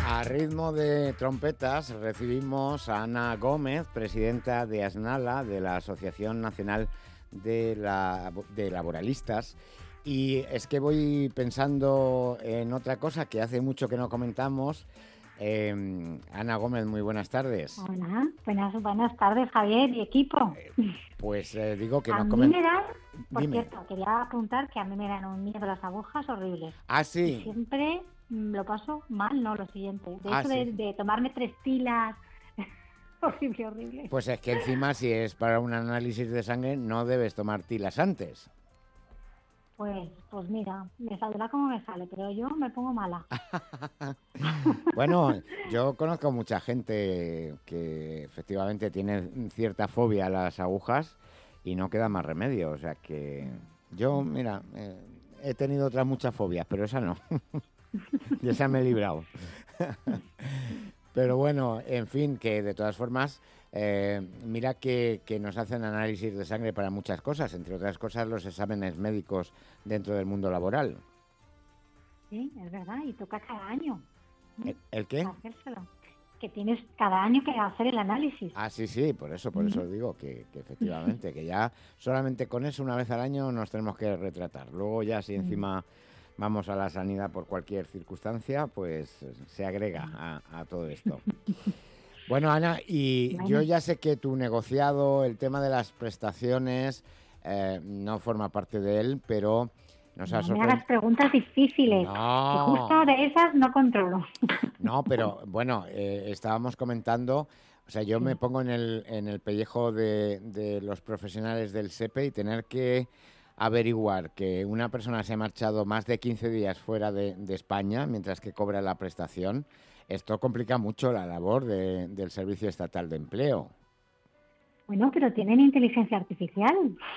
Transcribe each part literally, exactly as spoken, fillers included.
A ritmo de trompetas recibimos a Ana Gómez, presidenta de ASNALA, de la Asociación Nacional de, la, de Laboralistas. Y es que voy pensando en otra cosa que hace mucho que no comentamos. Eh, Ana Gómez, muy buenas tardes. Hola, buenas, buenas tardes, Javier y equipo. Eh, pues eh, digo que a no mí comentamos. me dan, por Dime. cierto, quería apuntar que a mí me dan un miedo las agujas horribles. Ah, sí. Y siempre mm, lo paso mal, ¿no? Lo siguiente. De Ah, eso sí. de, de tomarme tres tilas. horrible, horrible. Pues es que encima, si es para un análisis de sangre, no debes tomar tilas antes. Pues, pues mira, me saldrá como me sale, pero yo me pongo mala. Bueno, yo conozco mucha gente que efectivamente tiene cierta fobia a las agujas y no queda más remedio. O sea que yo, mira, eh, he tenido otras muchas fobias, pero esa no. Y esa me he librado. Pero bueno, en fin, que de todas formas, eh, mira que, que nos hacen análisis de sangre para muchas cosas, entre otras cosas los exámenes médicos dentro del mundo laboral. Sí, es verdad, y toca cada año. ¿El, el qué? Hacérselo. Que tienes cada año que hacer el análisis. Ah, sí, sí, por eso, por eso digo que, que efectivamente, que ya solamente con eso una vez al año nos tenemos que retratar. Luego ya si encima vamos a la sanidad por cualquier circunstancia, pues se agrega a, a todo esto. Bueno, Ana, y Bueno. yo ya sé que tu negociado, el tema de las prestaciones, eh, no forma parte de él, pero nos ha No me sorprendido. hagas preguntas difíciles, No. que justo de esas no controlo. No, pero bueno, eh, estábamos comentando, o sea, yo Sí. me pongo en el, en el pellejo de, de los profesionales del S E P E y tener que averiguar que una persona se ha marchado más de quince días fuera de, de España mientras que cobra la prestación, esto complica mucho la labor de, del Servicio Estatal de Empleo. Bueno, pero tienen inteligencia artificial.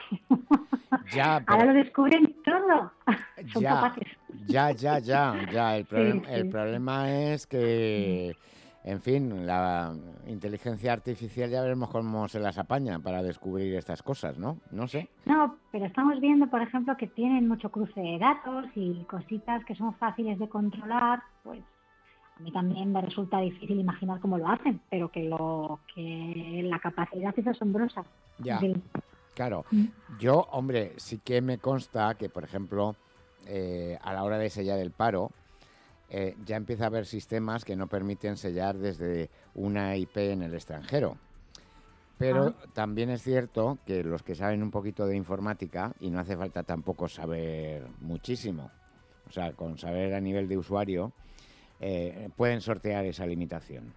Ya, pero, Ahora lo descubren todo. Son ya, capaces. ya, ya, ya, ya. El, problem- Sí, el sí. problema es que, en fin, la inteligencia artificial ya veremos cómo se las apaña para descubrir estas cosas, ¿no? No sé. No, pero estamos viendo, por ejemplo, que tienen mucho cruce de datos y cositas que son fáciles de controlar, pues a mí también me resulta difícil imaginar cómo lo hacen, pero que lo que la capacidad es asombrosa. Ya, Sí. claro. Yo, hombre, sí que me consta que, por ejemplo, eh, a la hora de sellar el paro, eh, ya empieza a haber sistemas que no permiten sellar desde una I P en el extranjero. Pero Ah. también es cierto que los que saben un poquito de informática, y no hace falta tampoco saber muchísimo, o sea, con saber a nivel de usuario, eh, pueden sortear esa limitación.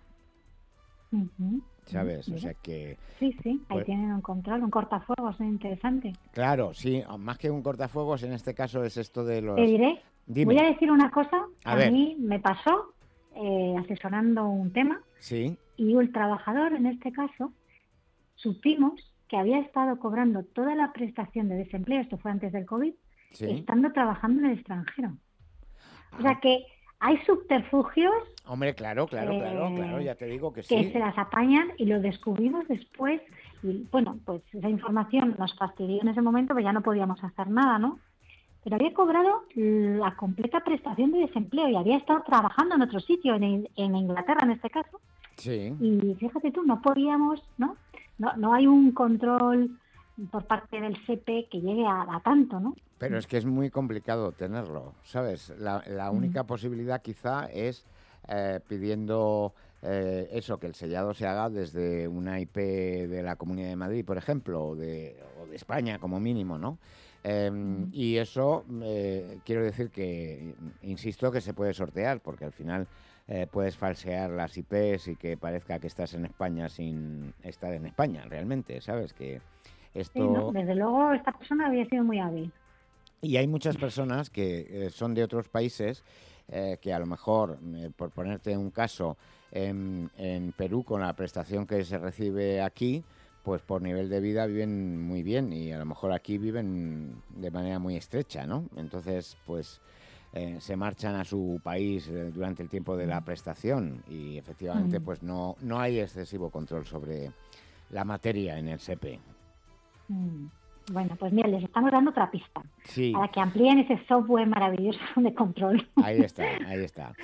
Uh-huh. ¿Sabes? Mira. O sea que... Sí, sí, ahí pues, tienen un control, un cortafuegos interesante. claro, sí, más que un cortafuegos, en este caso es esto de los... Te diré, Dime. voy a decir una cosa que A a, ver. mí me pasó eh, asesorando un tema Sí, y el trabajador, en este caso, supimos que había estado cobrando toda la prestación de desempleo, esto fue antes del COVID, sí. estando trabajando en el extranjero. Ah, O sea que hay subterfugios hombre, claro, claro, eh, claro, claro, ya te digo que que sí. se las apañan y lo descubrimos después. Y bueno, pues esa información nos fastidió en ese momento, pues ya no podíamos hacer nada, ¿no? Pero había cobrado la completa prestación de desempleo y había estado trabajando en otro sitio, en, en Inglaterra en este caso. Sí. Y fíjate tú, no podíamos, ¿no? No, no hay un control por parte del S E P E que llegue a, a tanto, ¿no? Pero es que es muy complicado tenerlo, ¿sabes? La, la única Mm. posibilidad quizá es eh, pidiendo eh, eso, que el sellado se haga desde una I P de la Comunidad de Madrid, por ejemplo, o de, o de España como mínimo, ¿no? Eh, Mm. y eso, eh, quiero decir que, insisto, que se puede sortear, porque al final eh, puedes falsear las I Pes y que parezca que estás en España sin estar en España, realmente, ¿sabes? Que esto... Sí, no, desde luego esta persona había sido muy hábil. Y hay muchas personas que eh, son de otros países eh, que a lo mejor, eh, por ponerte un caso, en, en Perú con la prestación que se recibe aquí, pues por nivel de vida viven muy bien y a lo mejor aquí viven de manera muy estrecha, ¿no? Entonces, pues eh, se marchan a su país eh, durante el tiempo de la prestación y efectivamente Mm. pues no, no hay excesivo control sobre la materia en el S E P E. Mm. Bueno, pues mira, les estamos dando otra pista Sí. para que amplíen ese software maravilloso de control. Ahí está, ahí está.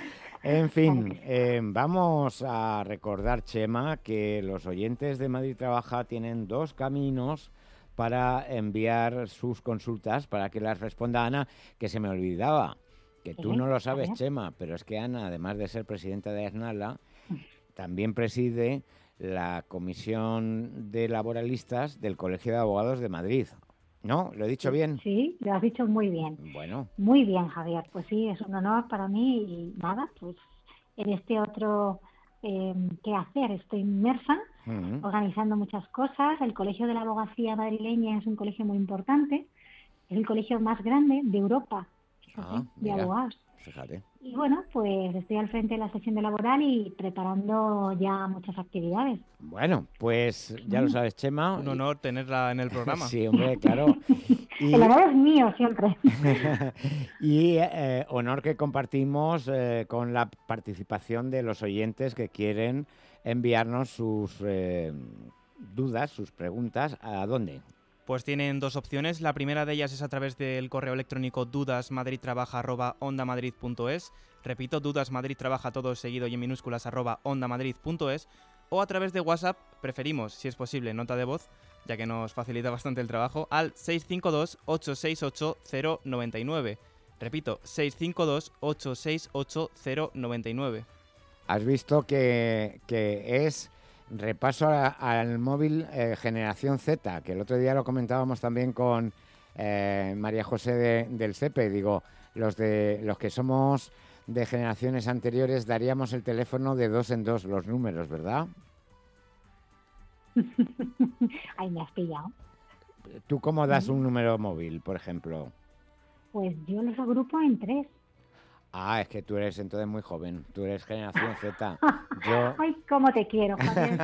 En fin, eh, vamos a recordar, Chema, que los oyentes de Madrid Trabaja tienen dos caminos para enviar sus consultas para que las responda Ana, que se me olvidaba, que tú Sí, no lo a sabes, ver. Chema, pero es que Ana, además de ser presidenta de AESNALA, también preside la Comisión de Laboralistas del Colegio de Abogados de Madrid. ¿No? ¿Lo he dicho Sí, bien? sí, lo has dicho muy bien. Bueno. Muy bien, Javier. Pues sí, es un honor para mí y nada, pues en este otro eh, qué hacer. Estoy inmersa, Mm. organizando muchas cosas. El Colegio de la Abogacía Madrileña es un colegio muy importante. Es el colegio más grande de Europa, fíjate, Ah, de mira, abogados. fíjate. Y bueno, pues estoy al frente de la sección de laboral y preparando ya muchas actividades. Bueno, pues ya lo Mm. sabes, Chema. Un y- honor tenerla en el programa. Sí, hombre, claro. El Y, honor es mío siempre. y eh, honor que compartimos eh, con la participación de los oyentes que quieren enviarnos sus eh, dudas, sus preguntas. ¿A dónde? Pues tienen dos opciones. La primera de ellas es a través del correo electrónico dudasmadridtrabaja arroba ondamadrid punto es. Repito, dudasmadridtrabaja todo seguido y en minúsculas arroba ondamadrid punto es. O a través de WhatsApp, preferimos, si es posible, nota de voz, ya que nos facilita bastante el trabajo, al seis cinco dos, ocho seis ocho, cero nueve nueve. Repito, seis cinco dos, ocho seis ocho, cero nueve nueve. Has visto que, que es repaso a- al móvil eh, Generación Z, que el otro día lo comentábamos también con eh, María José de- del SEPE. Digo, los, de, los que somos de generaciones anteriores daríamos el teléfono de dos en dos, los números, ¿verdad? Ahí me has pillado. ¿Tú cómo das Mm. un número móvil, por ejemplo? Pues yo los agrupo en tres. Ah, es que tú eres entonces muy joven, tú eres generación Z. Yo, Ay, cómo te quiero, Javier.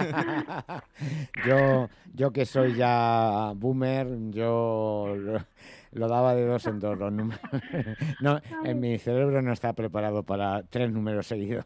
yo, yo que soy ya boomer, yo lo, lo daba de dos en dos los números. No, en Ay. mi cerebro no está preparado para tres números seguidos.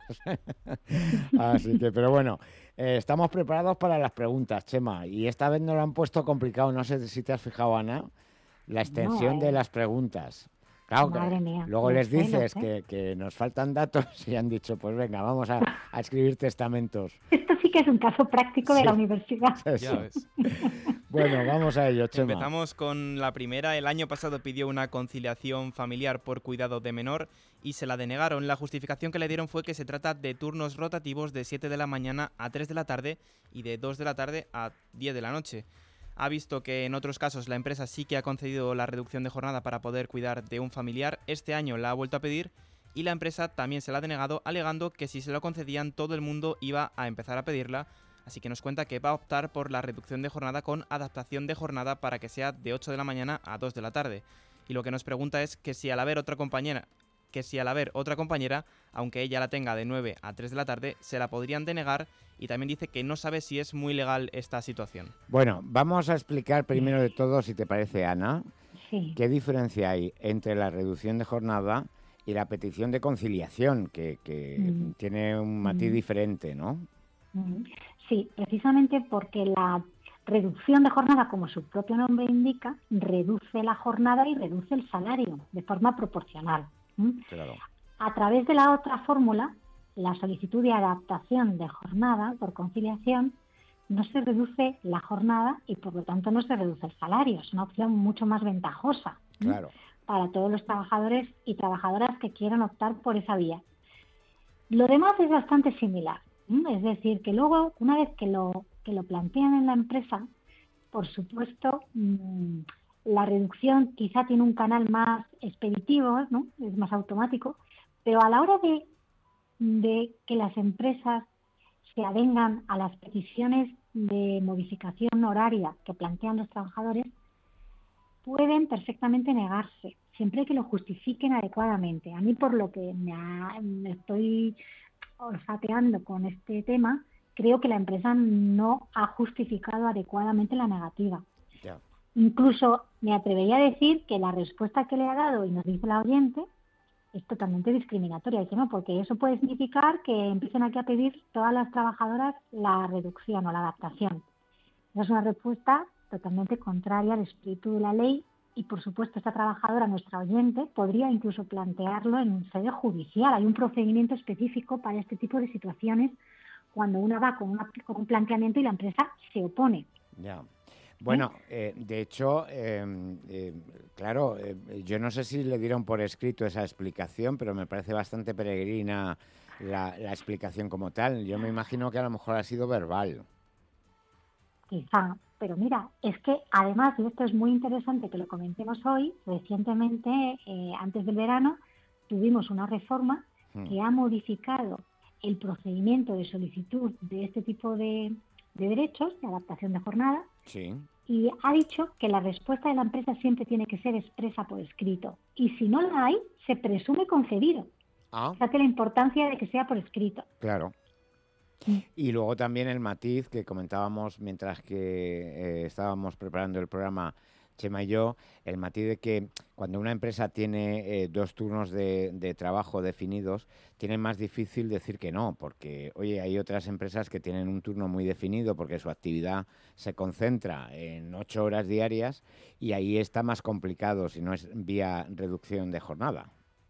Así que, pero bueno, eh, estamos preparados para las preguntas, Chema. Y esta vez nos lo han puesto complicado. No sé si te has fijado, Ana, la No, extensión de eh, las preguntas. Claro, que madre mía, luego lo les sé, lo dices sé. que, que nos faltan datos y han dicho, pues venga, vamos a, a escribir testamentos. Esto sí que es un caso práctico de Sí, la universidad. Ya eso. ves. Bueno, vamos a ello, Chema. Empezamos con la primera. El año pasado pidió una conciliación familiar por cuidado de menor y se la denegaron. La justificación que le dieron fue que se trata de turnos rotativos de siete de la mañana a tres de la tarde y de dos de la tarde a diez de la noche. Ha visto que en otros casos la empresa sí que ha concedido la reducción de jornada para poder cuidar de un familiar. Este año la ha vuelto a pedir y la empresa también se la ha denegado, alegando que si se lo concedían todo el mundo iba a empezar a pedirla. Así que nos cuenta que va a optar por la reducción de jornada con adaptación de jornada para que sea de ocho de la mañana a dos de la tarde. Y lo que nos pregunta es que si al haber otra compañera, que si al haber otra compañera, aunque ella la tenga de nueve a tres de la tarde, se la podrían denegar, y también dice que no sabe si es muy legal esta situación. Bueno, vamos a explicar primero de todo, si te parece, Ana, Sí. qué diferencia hay entre la reducción de jornada y la petición de conciliación, que, que Mm. tiene un matiz Mm. diferente, ¿no? Mm. Sí, precisamente porque la reducción de jornada, como su propio nombre indica, reduce la jornada y reduce el salario de forma proporcional. ¿Mm? Claro. A través de la otra fórmula, la solicitud de adaptación de jornada por conciliación, no se reduce la jornada y por lo tanto no se reduce el salario. Es una opción mucho más ventajosa, ¿m? Claro. para todos los trabajadores y trabajadoras que quieran optar por esa vía. Lo demás es bastante similar, ¿m? Es decir, que luego, una vez que lo, que lo plantean en la empresa, por supuesto, mmm, la reducción quizá tiene un canal más expeditivo, ¿no? Es más automático, pero a la hora de, de que las empresas se avengan a las peticiones de modificación horaria que plantean los trabajadores, pueden perfectamente negarse, siempre que lo justifiquen adecuadamente. A mí, por lo que me, ha, me estoy olfateando con este tema, creo que la empresa no ha justificado adecuadamente la negativa. Ya. Incluso me atrevería a decir que la respuesta que le ha dado, y nos dice la oyente, es totalmente discriminatoria. Dice, no, porque eso puede significar que empiecen aquí a pedir todas las trabajadoras la reducción o la adaptación. Esa es una respuesta totalmente contraria al espíritu de la ley y por supuesto esta trabajadora, nuestra oyente, podría incluso plantearlo en sede judicial. Hay un procedimiento específico para este tipo de situaciones cuando uno va con, una, con un planteamiento y la empresa se opone. Ya. Bueno, eh, de hecho, eh, eh, claro, eh, yo no sé si le dieron por escrito esa explicación, pero me parece bastante peregrina la, la explicación como tal. Yo me imagino que a lo mejor ha sido verbal. Quizá, pero mira, es que además, y esto es muy interesante que lo comentemos hoy, recientemente, eh, antes del verano, tuvimos una reforma hmm. que ha modificado el procedimiento de solicitud de este tipo de, de derechos, de adaptación de jornada, sí. y ha dicho que la respuesta de la empresa siempre tiene que ser expresa por escrito. Y si no la hay, se presume concedido. Ah. Fíjate la importancia de que sea por escrito. Claro. Y luego también el matiz que comentábamos mientras que eh, estábamos preparando el programa, Chema y yo, el matiz de que cuando una empresa tiene eh, dos turnos de, de trabajo definidos, tiene más difícil decir que no, porque, oye, hay otras empresas que tienen un turno muy definido porque su actividad se concentra en ocho horas diarias y ahí está más complicado si no es vía reducción de jornada.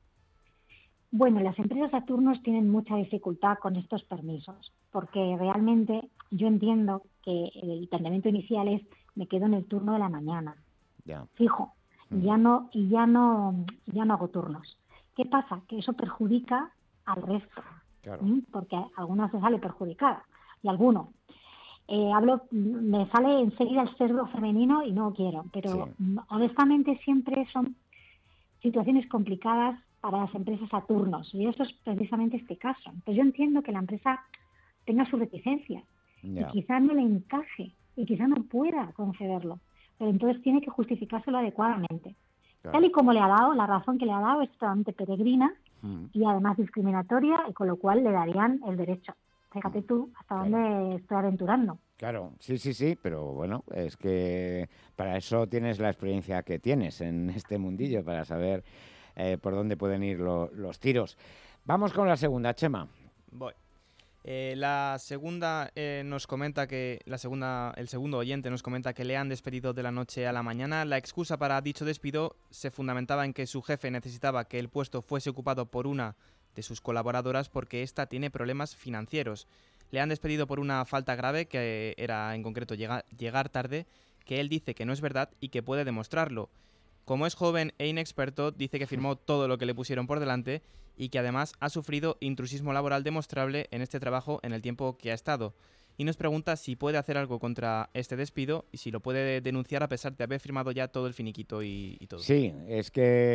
Bueno, las empresas a turnos tienen mucha dificultad con estos permisos, porque realmente yo entiendo que el planteamiento inicial es me quedo en el turno de la mañana, ya. fijo, mm. ya no y ya no ya no hago turnos. ¿Qué pasa? Que eso perjudica al resto, claro. ¿sí? Porque a algunos se sale perjudicada y alguno. Eh, hablo, me sale enseguida el sesgo femenino y no quiero, pero sí. honestamente siempre son situaciones complicadas para las empresas a turnos, y eso es precisamente este caso. Pues yo entiendo que la empresa tenga sus reticencias, yeah. y quizás no le encaje, y quizás no pueda concederlo, pero entonces tiene que justificárselo adecuadamente. Claro. Tal y como le ha dado, la razón que le ha dado es totalmente peregrina, mm. y además discriminatoria, y con lo cual le darían el derecho. Fíjate tú hasta claro. dónde estoy aventurando. Claro, sí, sí, sí, pero bueno, es que para eso tienes la experiencia que tienes en este mundillo, para saber Eh, por dónde pueden ir lo, los tiros. Vamos con la segunda, Chema. Voy. Eh, la segunda eh, nos comenta que la segunda, el segundo oyente nos comenta que le han despedido de la noche a la mañana. La excusa para dicho despido se fundamentaba en que su jefe necesitaba que el puesto fuese ocupado por una de sus colaboradoras porque ésta tiene problemas financieros. Le han despedido por una falta grave, que era en concreto llegar, llegar tarde, que él dice que no es verdad y que puede demostrarlo. Como es joven e inexperto, dice que firmó todo lo que le pusieron por delante y que además ha sufrido intrusismo laboral demostrable en este trabajo en el tiempo que ha estado. Y nos pregunta si puede hacer algo contra este despido y si lo puede denunciar a pesar de haber firmado ya todo el finiquito y, y todo. Sí, es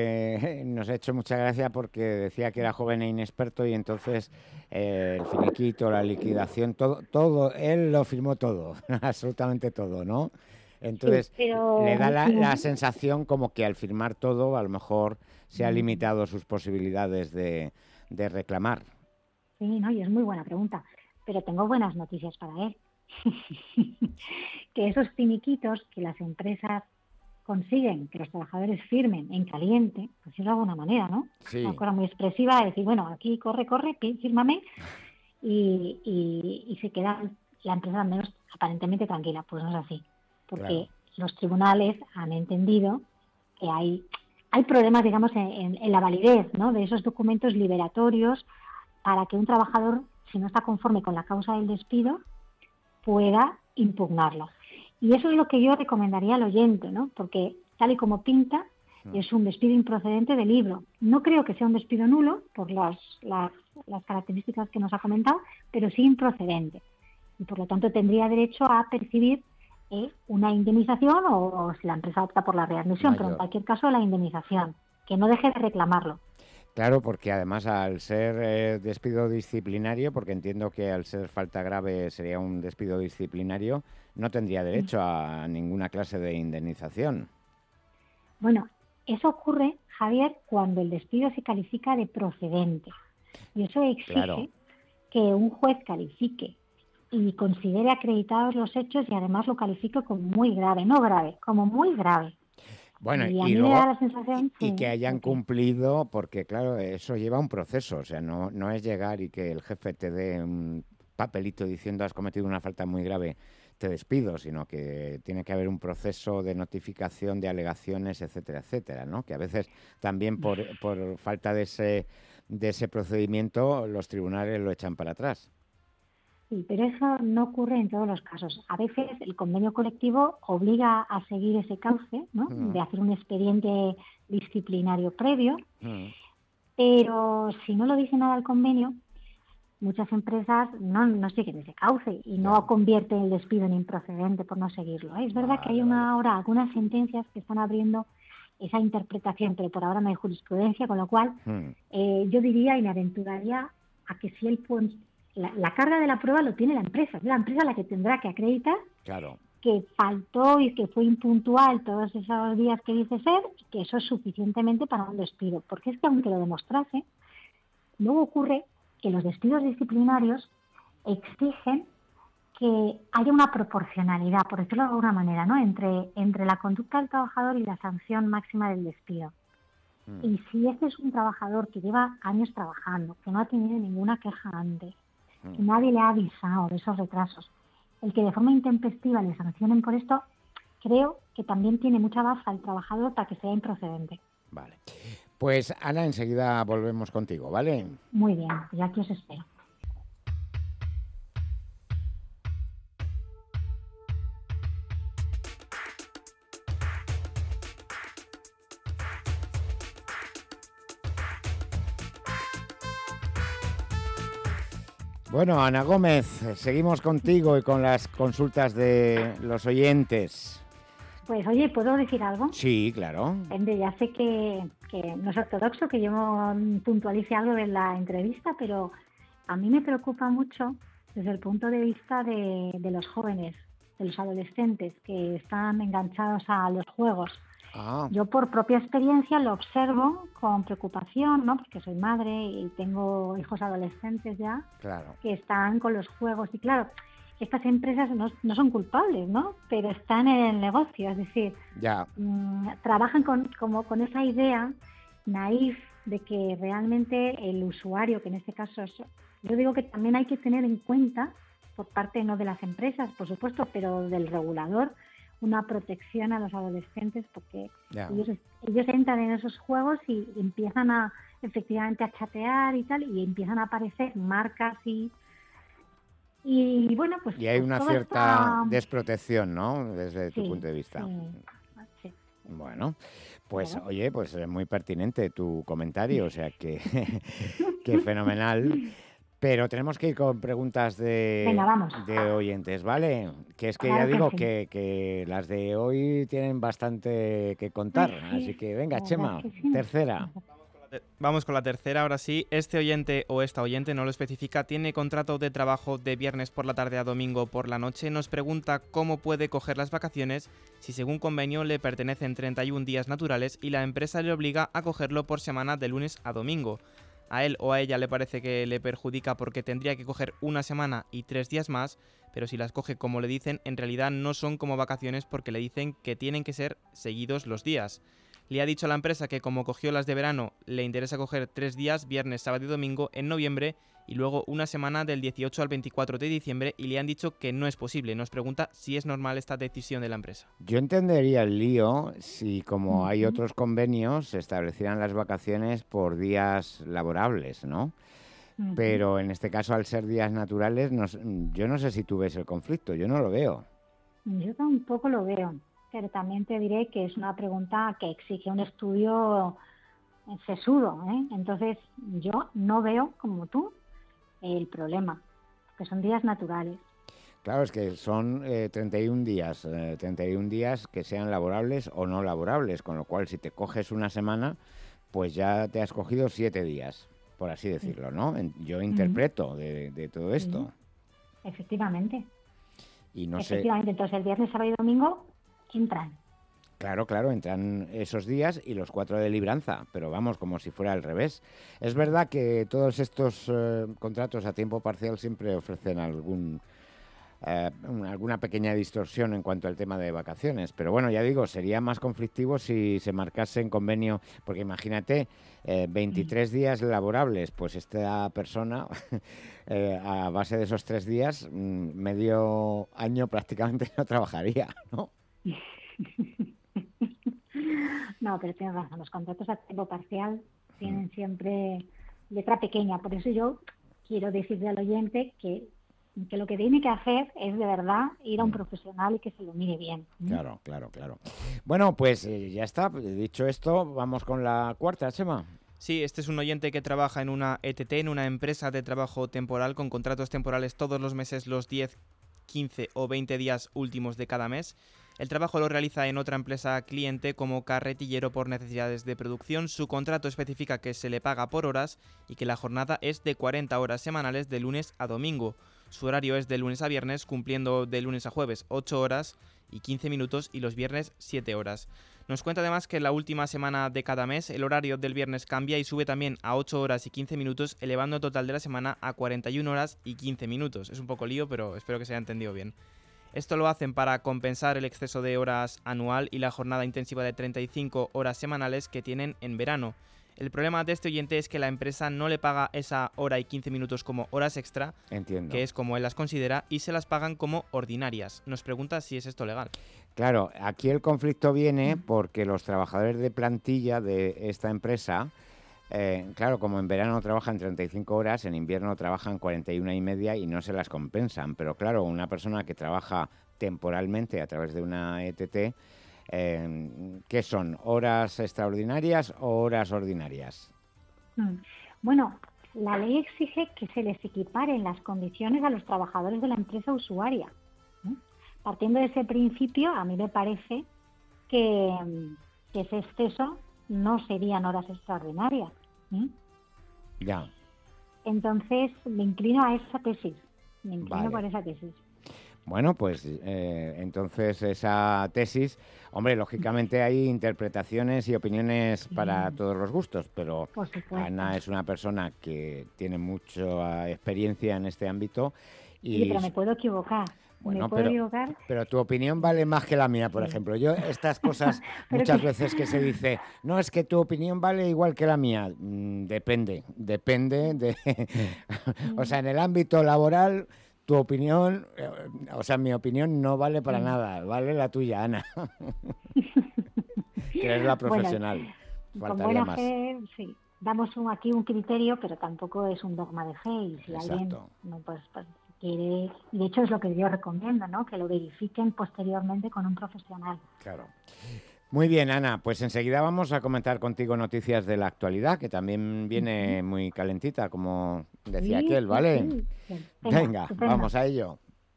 que nos ha hecho mucha gracia porque decía que era joven e inexperto y entonces eh, el finiquito, la liquidación, todo, todo, él lo firmó todo, absolutamente todo, ¿no? Entonces, sí, pero... le da la, la sensación como que al firmar todo, a lo mejor se ha limitado sus posibilidades de, de reclamar. Sí, no, y es muy buena pregunta, pero tengo buenas noticias para él. Que esos finiquitos que las empresas consiguen que los trabajadores firmen en caliente, pues es de alguna manera, ¿no? Sí. Una cosa muy expresiva de decir, bueno, aquí corre, corre, fírmame, y, y, y se queda la empresa al menos aparentemente tranquila. Pues no es así. Porque claro. los tribunales han entendido que hay, hay problemas, digamos, en, en, en la validez, ¿no?, de esos documentos liberatorios para que un trabajador, si no está conforme con la causa del despido, pueda impugnarlo. Y eso es lo que yo recomendaría al oyente, ¿no?, porque tal y como pinta, mm. es un despido improcedente de libro. No creo que sea un despido nulo, por las, las, las características que nos ha comentado, pero sí improcedente. Y por lo tanto tendría derecho a percibir Eh, una indemnización o, o si la empresa opta por la readmisión, Mayor. Pero en cualquier caso la indemnización, que no deje de reclamarlo. Claro, porque además al ser eh, despido disciplinario, porque entiendo que al ser falta grave sería un despido disciplinario, no tendría derecho sí. a ninguna clase de indemnización. Bueno, eso ocurre, Javier, cuando el despido se califica de procedente. Y eso exige claro. que un juez califique y considere acreditados los hechos y además lo califique como muy grave, no grave, como muy grave. Bueno, y, y, a y, mí luego, me da la sensación, y sí, que hayan okay. cumplido, porque claro, eso lleva un proceso, o sea, no, no es llegar y que el jefe te dé un papelito diciendo has cometido una falta muy grave, te despido, sino que tiene que haber un proceso de notificación, de alegaciones, etcétera, etcétera, ¿no? Que a veces también por, por falta de ese, de ese procedimiento los tribunales lo echan para atrás. Sí, pero eso no ocurre en todos los casos. A veces el convenio colectivo obliga a seguir ese cauce, ¿no? Mm. De hacer un expediente disciplinario previo, Mm. pero si no lo dice nada el convenio, muchas empresas no, no siguen ese cauce y no Claro. convierten el despido en improcedente por no seguirlo, ¿eh? Es verdad Vale, que hay vale. una ahora algunas sentencias que están abriendo esa interpretación, pero por ahora no hay jurisprudencia, con lo cual Mm. eh, yo diría y me aventuraría a que si él pon- la, la carga de la prueba lo tiene la empresa, es la empresa la que tendrá que acreditar Claro. que faltó y que fue impuntual todos esos días que dice ser, y que eso es suficientemente para un despido, porque es que aunque lo demostrase, luego ocurre que los despidos disciplinarios exigen que haya una proporcionalidad, por decirlo de alguna manera, ¿no? entre, entre la conducta del trabajador y la sanción máxima del despido. Mm. Y si este es un trabajador que lleva años trabajando, que no ha tenido ninguna queja antes, que Mm. nadie le ha avisado de esos retrasos, el que de forma intempestiva le sancionen por esto, creo que también tiene mucha baza el trabajador para que sea improcedente. Vale. Pues Ana, enseguida volvemos contigo, ¿vale? Muy bien, pues ya aquí os espero. Bueno, Ana Gómez, seguimos contigo y con las consultas de los oyentes. Pues oye, ¿puedo decir algo? Sí, claro. Hombre, ya sé que, que no es ortodoxo que yo mm, puntualice algo de la entrevista, pero a mí me preocupa mucho desde el punto de vista de, de los jóvenes, de los adolescentes que están enganchados a los juegos. Ah, Yo por propia experiencia lo observo con preocupación, ¿no? Porque soy madre y tengo hijos adolescentes ya claro. que están con los juegos. Y claro, estas empresas no, no son culpables, ¿no? Pero están en el negocio, es decir, Ya. mmm, trabajan con, como con esa idea naif de que realmente el usuario, que en este caso es, yo digo que también hay que tener en cuenta, por parte no de las empresas, por supuesto, pero del regulador, una protección a los adolescentes, porque Ya. ellos, ellos entran en esos juegos y empiezan a efectivamente a chatear y tal, y empiezan a aparecer marcas y y bueno, pues Y hay pues una toda cierta esta- desprotección, ¿no? Desde tu Sí, punto de vista. sí, sí. Bueno, pues Claro. oye, pues es muy pertinente tu comentario, o sea que, que fenomenal. Pero tenemos que ir con preguntas de, Venga, vamos. de oyentes, ¿vale? Que es que Claro ya que digo sí. que, que las de hoy tienen bastante que contar. Ay, sí, Así que venga, la verdad Chema, es que sí. tercera. Eh, Vamos con la tercera, ahora sí. Este oyente o esta oyente, no lo especifica, tiene contrato de trabajo de viernes por la tarde a domingo por la noche. Nos pregunta cómo puede coger las vacaciones si según convenio le pertenecen treinta y un días naturales y la empresa le obliga a cogerlo por semana de lunes a domingo. A él o a ella le parece que le perjudica porque tendría que coger una semana y tres días más, pero si las coge como le dicen, en realidad no son como vacaciones porque le dicen que tienen que ser seguidos los días. Le ha dicho a la empresa que como cogió las de verano, le interesa coger tres días, viernes, sábado y domingo, en noviembre y luego una semana del dieciocho al veinticuatro de diciembre y le han dicho que no es posible. Nos pregunta si es normal esta decisión de la empresa. Yo entendería el lío si, como hay Ujú. otros convenios, se establecieran las vacaciones por días laborables, ¿no? Ujú. Pero en este caso, al ser días naturales, no s- yo no sé si tú ves el conflicto, yo no lo veo. Yo tampoco lo veo, pero también te diré que es una pregunta que exige un estudio sesudo, ¿eh? Entonces yo no veo, como tú, el problema, que son días naturales. Claro, es que son eh, treinta y un días, eh, treinta y un días que sean laborables o no laborables, con lo cual si te coges una semana, pues ya te has cogido siete días, por así decirlo, ¿no? En- Yo interpreto de, de todo esto Efectivamente, y no sé, efectivamente. Entonces el viernes, sábado y domingo entran. claro, claro, entran esos días y los cuatro de libranza, pero vamos, como si fuera al revés. Es verdad que todos estos eh, contratos a tiempo parcial siempre ofrecen algún eh, alguna pequeña distorsión en cuanto al tema de vacaciones. Pero bueno, ya digo, sería más conflictivo si se marcase en convenio, porque imagínate, eh, veintitrés días laborables, pues esta persona, eh, a base de esos tres días, mm, medio año prácticamente no trabajaría, ¿no? No, pero tienes razón, los contratos a tiempo parcial tienen siempre letra pequeña, por eso yo quiero decirle al oyente que, que lo que tiene que hacer es de verdad ir a un profesional y que se lo mire bien. Claro, claro, claro. Bueno, pues eh, ya está, dicho esto, vamos con la cuarta, Chema. Sí, este es un oyente que trabaja en una E T T, en una empresa de trabajo temporal con contratos temporales todos los meses, los diez, quince o veinte días últimos de cada mes. El trabajo lo realiza en otra empresa cliente como carretillero por necesidades de producción. Su contrato especifica que se le paga por horas y que la jornada es de cuarenta horas semanales de lunes a domingo. Su horario es de lunes a viernes, cumpliendo de lunes a jueves ocho horas y quince minutos y los viernes siete horas. Nos cuenta además que en la última semana de cada mes el horario del viernes cambia y sube también a ocho horas y quince minutos, elevando el total de la semana a cuarenta y una horas y quince minutos. Es un poco lío, pero espero que se haya entendido bien. Esto lo hacen para compensar el exceso de horas anual y la jornada intensiva de treinta y cinco horas semanales que tienen en verano. El problema de este oyente es que la empresa no le paga esa hora y quince minutos como horas extra, Entiendo. que es como él las considera, y se las pagan como ordinarias. Nos pregunta si es esto legal. Claro, aquí el conflicto viene porque los trabajadores de plantilla de esta empresa, eh, claro, como en verano trabajan treinta y cinco horas, en invierno trabajan cuarenta y una y media y no se las compensan. Pero claro, una persona que trabaja temporalmente a través de una E T T, eh, ¿qué son? ¿Horas extraordinarias o horas ordinarias? Bueno, la ley exige que se les equiparen las condiciones a los trabajadores de la empresa usuaria. ¿eh? Partiendo de ese principio, a mí me parece que, que ese exceso no serían horas extraordinarias. ¿eh? Ya. Entonces, me inclino a esa tesis. Me inclino Vale. por esa tesis. Bueno, pues eh, entonces esa tesis, hombre, lógicamente hay interpretaciones y opiniones para Mm. todos los gustos, pero Por supuesto. Ana es una persona que tiene mucha experiencia en este ámbito y Sí, pero me puedo equivocar. Bueno, me puedo pero, equivocar. pero tu opinión vale más que la mía, por Sí. ejemplo. Yo estas cosas Pero muchas que- veces que se dice, no, es que tu opinión vale igual que la mía. Mm, depende, depende de... O sea, en el ámbito laboral, tu opinión, eh, o sea, mi opinión no vale para Sí. nada, vale la tuya, Ana. Que eres la Bueno, profesional. Con Faltaría buena más. fe, sí. Damos un, aquí un criterio, pero tampoco es un dogma de fe. Y si alguien Exacto. no, pues, pues, quiere, y de hecho es lo que yo recomiendo, ¿no? Que lo verifiquen posteriormente con un profesional. Claro. Muy bien, Ana, pues enseguida vamos a comentar contigo noticias de la actualidad, que también viene muy calentita, como decía Sí, aquel, sí, ¿vale? sí. Bien. Venga, Venga, estupendo. vamos a ello.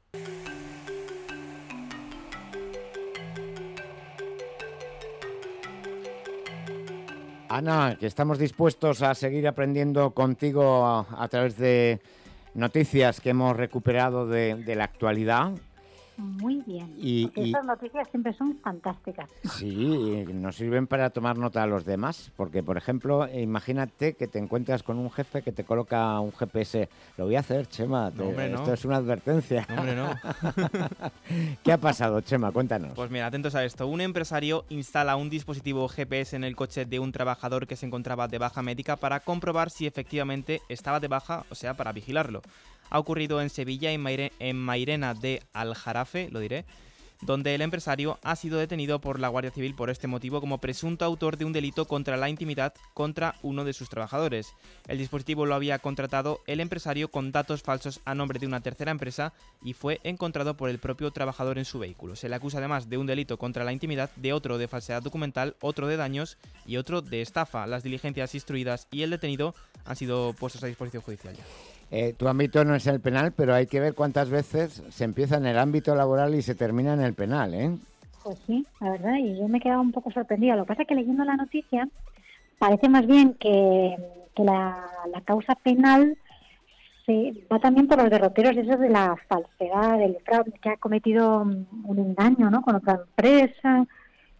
Ana, que estamos dispuestos a seguir aprendiendo contigo a, a través de noticias que hemos recuperado de, de la actualidad. Muy bien. Y- Porque y- estas noticias siempre son fantásticas. Sí, nos sirven para tomar nota a los demás, porque por ejemplo, imagínate que te encuentras con un jefe que te coloca un G P S. Lo voy a hacer, Chema, te- No, hombre, no. esto es una advertencia. No, hombre, no. ¿Qué ha pasado, Chema? Cuéntanos. Pues mira, atentos a esto. Un empresario instala un dispositivo G P S en el coche de un trabajador que se encontraba de baja médica para comprobar si efectivamente estaba de baja, o sea, para vigilarlo. Ha ocurrido en Sevilla, en, Maire- en Mairena de Aljarafe, lo diré, donde el empresario ha sido detenido por la Guardia Civil por este motivo como presunto autor de un delito contra la intimidad contra uno de sus trabajadores. El dispositivo lo había contratado el empresario con datos falsos a nombre de una tercera empresa y fue encontrado por el propio trabajador en su vehículo. Se le acusa además de un delito contra la intimidad, de otro de falsedad documental, otro de daños y otro de estafa. Las diligencias instruidas y el detenido han sido puestos a disposición judicial ya. Eh, tu ámbito no es el penal, pero hay que ver cuántas veces se empieza en el ámbito laboral y se termina en el penal, ¿eh? Pues sí, la verdad, y yo me he quedado un poco sorprendida. Lo que pasa es que leyendo la noticia parece más bien que, que la, la causa penal se va también por los derroteros esos de la falsedad, del fraude, que ha cometido un engaño, ¿no?, con otra empresa.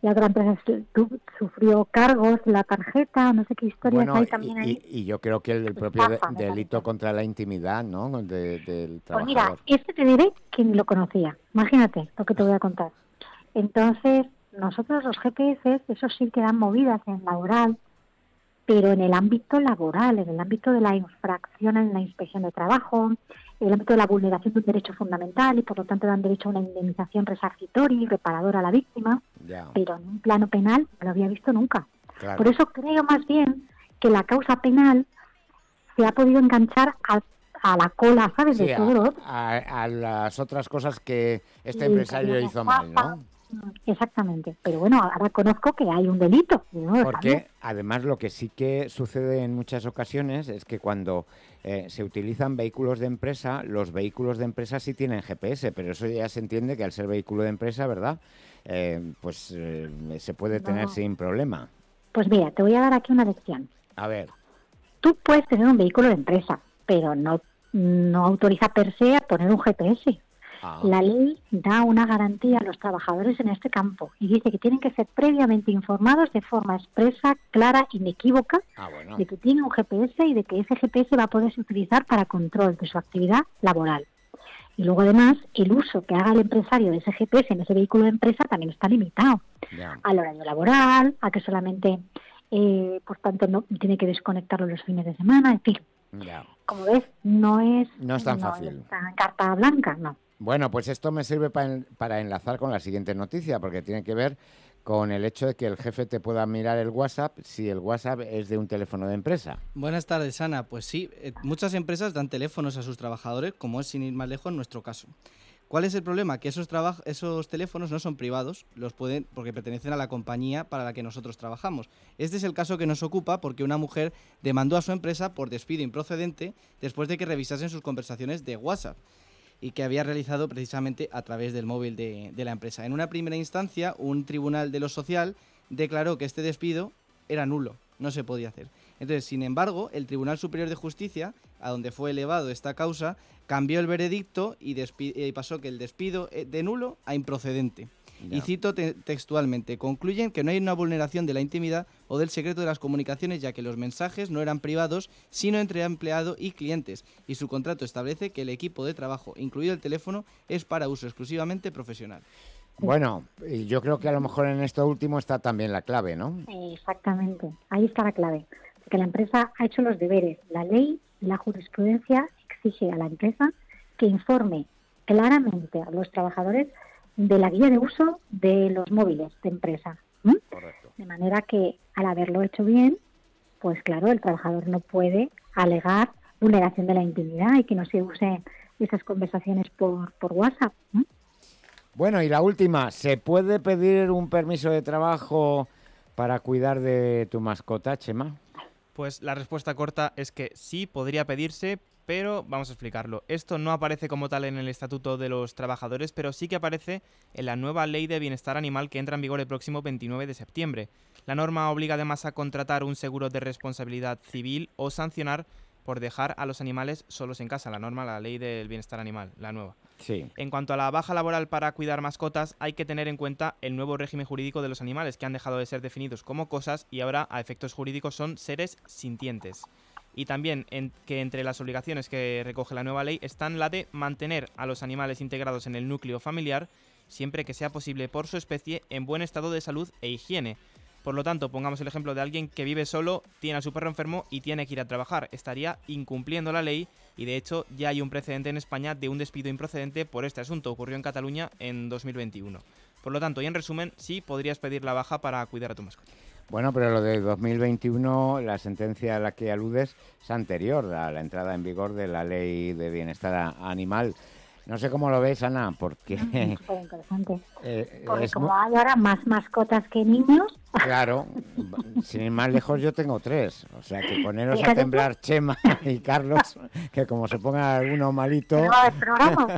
la otra empresa tu, sufrió cargos, la tarjeta, no sé qué historias bueno, hay también y, ahí. Y, y yo creo que el, el propio Estafa, de, delito contra la intimidad, ¿no? De, del trabajador. Pues mira, este te diré que ni lo conocía. Imagínate lo que te voy a contar. Entonces, nosotros los G P S, eso sí que dan movidas en laboral, pero en el ámbito laboral, en el ámbito de la infracción en la inspección de trabajo, en el ámbito de la vulneración de un derecho fundamental y por lo tanto dan derecho a una indemnización resarcitoria y reparadora a la víctima, ya. Pero en un plano penal no lo había visto nunca. Claro. Por eso creo más bien que la causa penal se ha podido enganchar a, a la cola, ¿sabes? Sí, de todo lo otro. A, a las otras cosas que este Sí, empresario hizo mal, ¿no? Exactamente, pero bueno, ahora conozco que hay un delito. ¿No? Porque además lo que sí que sucede en muchas ocasiones es que cuando eh, se utilizan vehículos de empresa, los vehículos de empresa sí tienen G P S, pero eso ya se entiende que al ser vehículo de empresa, ¿verdad? Eh, pues eh, se puede tener no. sin problema. Pues mira, te voy a dar aquí una lección. A ver. Tú puedes tener un vehículo de empresa, pero no, no autoriza per se a poner un G P S. Ah. La ley da una garantía a los trabajadores en este campo y dice que tienen que ser previamente informados de forma expresa, clara, inequívoca, ah, bueno. de que tiene un G P S y de que ese G P S va a poderse utilizar para control de su actividad laboral. Y luego, además, el uso que haga el empresario de ese G P S en ese vehículo de empresa también está limitado yeah. al horario laboral, a que solamente, eh, por tanto, no tiene que desconectarlo los fines de semana, en fin. Yeah. Como ves, no es, no es tan no fácil. Es tan carta blanca, no. Bueno, pues esto me sirve para, para enlazar con la siguiente noticia, porque tiene que ver con el hecho de que el jefe te pueda mirar el WhatsApp si el WhatsApp es de un teléfono de empresa. Buenas tardes, Ana. Pues sí, eh, muchas empresas dan teléfonos a sus trabajadores, como es sin ir más lejos en nuestro caso. ¿Cuál es el problema? Que esos, traba- esos teléfonos no son privados, los pueden porque pertenecen a la compañía para la que nosotros trabajamos. Este es el caso que nos ocupa porque una mujer demandó a su empresa por despido improcedente después de que revisasen sus conversaciones de WhatsApp y que había realizado precisamente a través del móvil de, de la empresa. En una primera instancia, un tribunal de lo social declaró que este despido era nulo, no se podía hacer. Entonces, sin embargo, el Tribunal Superior de Justicia, a donde fue elevado esta causa, cambió el veredicto y, despi- y pasó que el despido de nulo a improcedente. Yeah. Y cito te- textualmente, concluyen que no hay una vulneración de la intimidad o del secreto de las comunicaciones, ya que los mensajes no eran privados, sino entre empleado y clientes, y su contrato establece que el equipo de trabajo, incluido el teléfono, es para uso exclusivamente profesional. Bueno, yo creo que a lo mejor en esto último está también la clave, ¿no? Exactamente, ahí está la clave, porque la empresa ha hecho los deberes. La ley y la jurisprudencia exige a la empresa que informe claramente a los trabajadores de la guía de uso de los móviles de empresa. ¿Mm? Correcto. De manera que, al haberlo hecho bien, pues claro, el trabajador no puede alegar vulneración de la intimidad y que no se usen esas conversaciones por, por WhatsApp. ¿Mm? Bueno, y la última, ¿se puede pedir un permiso de trabajo para cuidar de tu mascota, Chema? Pues la respuesta corta es que sí, podría pedirse, pero vamos a explicarlo. Esto no aparece como tal en el Estatuto de los Trabajadores, pero sí que aparece en la nueva Ley de Bienestar Animal que entra en vigor el próximo veintinueve de septiembre. La norma obliga además a contratar un seguro de responsabilidad civil o sancionar por dejar a los animales solos en casa. La norma, la Ley del Bienestar Animal, la nueva. Sí. En cuanto a la baja laboral para cuidar mascotas, hay que tener en cuenta el nuevo régimen jurídico de los animales, que han dejado de ser definidos como cosas y ahora a efectos jurídicos son seres sintientes. Y también en que entre las obligaciones que recoge la nueva ley están la de mantener a los animales integrados en el núcleo familiar, siempre que sea posible por su especie, en buen estado de salud e higiene. Por lo tanto, pongamos el ejemplo de alguien que vive solo, tiene a su perro enfermo y tiene que ir a trabajar. Estaría incumpliendo la ley y, de hecho, ya hay un precedente en España de un despido improcedente por este asunto. Ocurrió en Cataluña en dos mil veintiuno. Por lo tanto, y en resumen, sí podrías pedir la baja para cuidar a tu mascota. Bueno, pero lo de dos mil veintiuno, la sentencia a la que aludes es anterior a la entrada en vigor de la Ley de Bienestar Animal. No sé cómo lo ves, Ana, porque... Es súper interesante. Eh, porque es como muy... hay ahora más mascotas que niños... Claro, sin ir más lejos yo tengo tres. O sea, que poneros a temblar Chema y Carlos, que como se ponga alguno malito... No, el programa.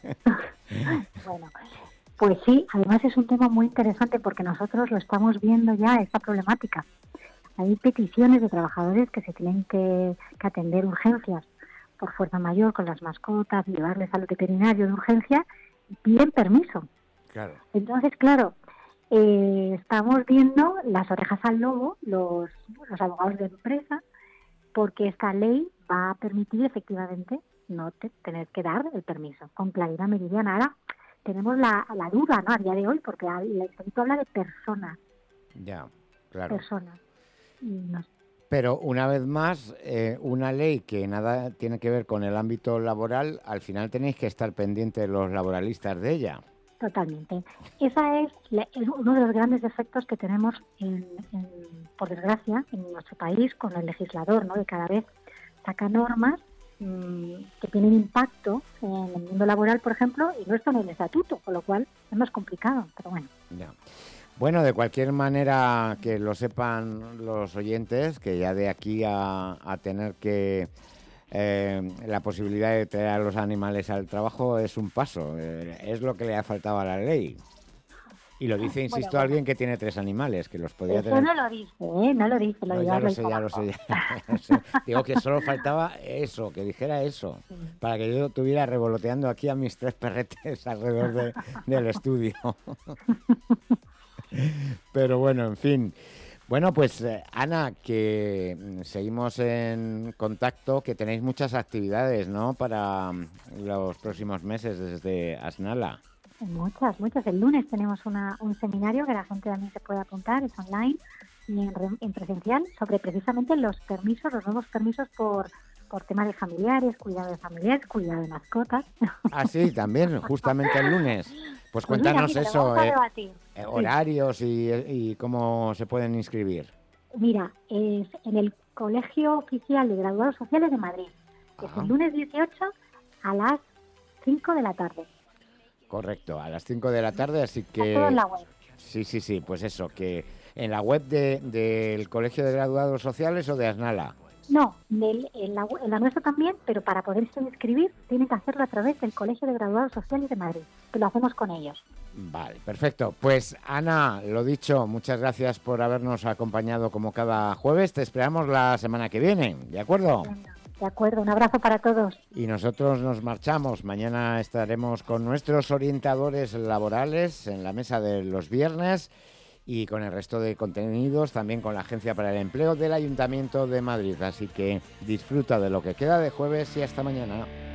Bueno, pues sí, además es un tema muy interesante porque nosotros lo estamos viendo ya, esta problemática. Hay peticiones de trabajadores que se tienen que, que atender urgencias por fuerza mayor con las mascotas, llevarles al veterinario de urgencia, piden permiso. Claro. Entonces, claro, eh, estamos viendo las orejas al lobo, los, los abogados de empresa, porque esta ley va a permitir efectivamente no te, tener que dar el permiso con claridad meridiana. Ahora tenemos la, la duda, ¿no? A día de hoy, porque el estatuto habla de personas. Ya, claro. Personas. Y no sé. Pero una vez más, eh, una ley que nada tiene que ver con el ámbito laboral, al final tenéis que estar pendientes los laboralistas de ella. Totalmente. Esa es, la, es uno de los grandes defectos que tenemos, en, en, por desgracia, en nuestro país con el legislador, ¿no? De cada vez saca normas mmm, que tienen impacto en el mundo laboral, por ejemplo, y no están en el estatuto, con lo cual es más complicado, pero bueno. Ya. Bueno, de cualquier manera, que lo sepan los oyentes, que ya de aquí a, a tener que eh, la posibilidad de traer a los animales al trabajo es un paso, eh, es lo que le ha faltado a la ley. Y lo dice, insisto, bueno, bueno. alguien que tiene tres animales, que los podría Eso tener... no lo dice, ¿eh? No lo dice. Lo no, ya lo sé, ya lo sé, ya lo sé. Digo que solo faltaba eso, que dijera eso, sí. Para que yo estuviera revoloteando aquí a mis tres perretes alrededor de, del estudio. Pero bueno, en fin. Bueno, pues eh, Ana, que seguimos en contacto, que tenéis muchas actividades, ¿no? Para um, los próximos meses desde Asnala. Muchas, muchas. El lunes tenemos una, un seminario que la gente también se puede apuntar, es online y en, en presencial, sobre precisamente los permisos, los nuevos permisos por... por temas de familiares, cuidado de familiares, cuidado de mascotas. Ah, sí, también, justamente el lunes. Pues cuéntanos pues mira, mira, eso, eh, eh, horarios y, y cómo se pueden inscribir. Mira, es en el Colegio Oficial de Graduados Sociales de Madrid, que es el lunes dieciocho a las cinco de la tarde. Correcto, a las cinco de la tarde, así que... Está todo en la web. Sí, sí, sí, pues eso, que en la web de, del Colegio de Graduados Sociales o de Asnala. No, del, en, la, en la nuestra también, pero para poderse inscribir tienen que hacerlo a través del Colegio de Graduados Sociales de Madrid, que lo hacemos con ellos. Vale, perfecto. Pues Ana, lo dicho, muchas gracias por habernos acompañado como cada jueves. Te esperamos la semana que viene, ¿de acuerdo? De acuerdo, un abrazo para todos. Y nosotros nos marchamos. Mañana estaremos con nuestros orientadores laborales en la mesa de los viernes. Y con el resto de contenidos, también con la Agencia para el Empleo del Ayuntamiento de Madrid. Así que disfruta de lo que queda de jueves y hasta mañana.